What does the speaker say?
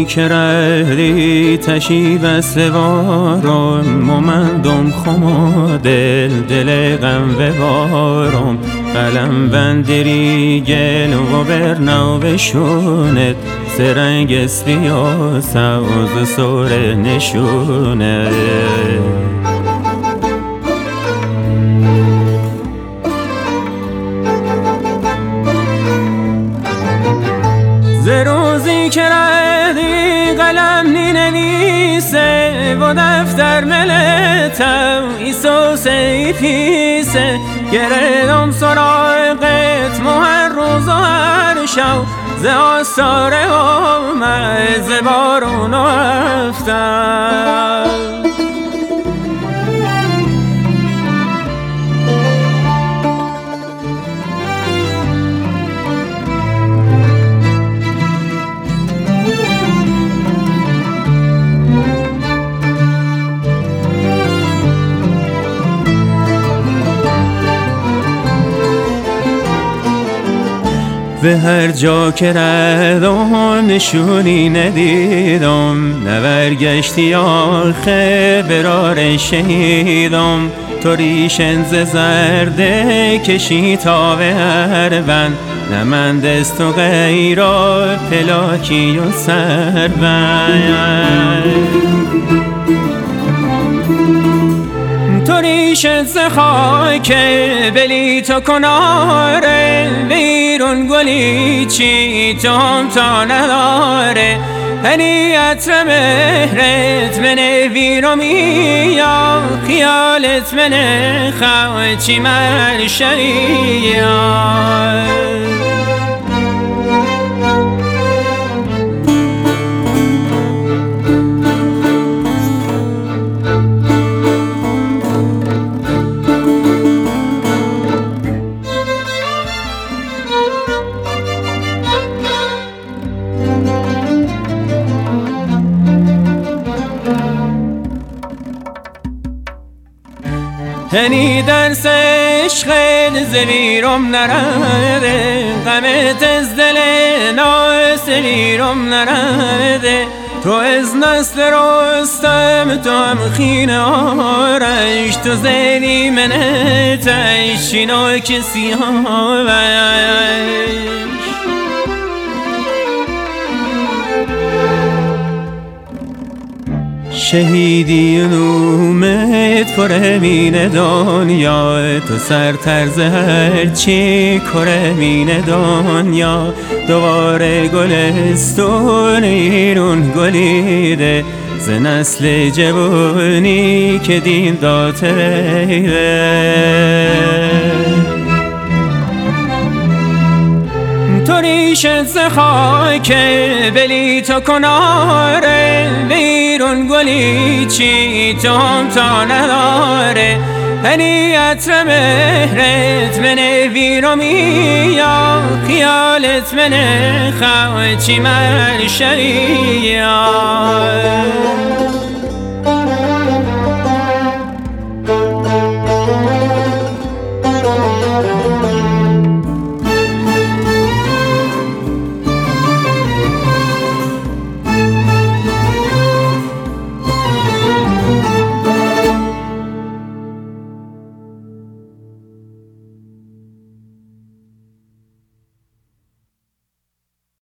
روزی که رهدی تشی بسته وارم ممندم خما دل غم ببارم قلم بندری گل و برنو بشونت سرنگ اسبیا سوز سور نشونه ز روزی که رهدی قلم نی نویسه و دفتر ملتم ایسوس ای پیسه گردم سراغت هر روز و هر شب ز آستاره آمد ز بارون و افتم به هر جا که ردم نشونی ندیدم نبرگشتی آخه برار شهیدم تو ریشن ز زرده کشی تا به هر بند نه من دست و غیرا پلاکی و سربند تو ریشت ز خاک بلی تو کناره بیرون گلی چی تو هم تا نداره هنی عطر مهرت منه بیرو میا خیالت منه خوچی من شریار هنی درس عشق زویرم نرده غمت از دل ناسلیرم نرده تو از نسل رستم تو هم خین آرش تو زیدی منه تشینو کسی آوش شهیدی نومت کرمین دنیا تو سرتر ز هرچی کرمین دنیا دوباره گلستون ایرون گلیده ز نسل جوانی که دین داته تو ریشت ز خاک بلی تو کناره بیرون گلی چی تو هم تا نداره هنی عطر مهرت منه بیرو میا خیالت منه خوچی من شریار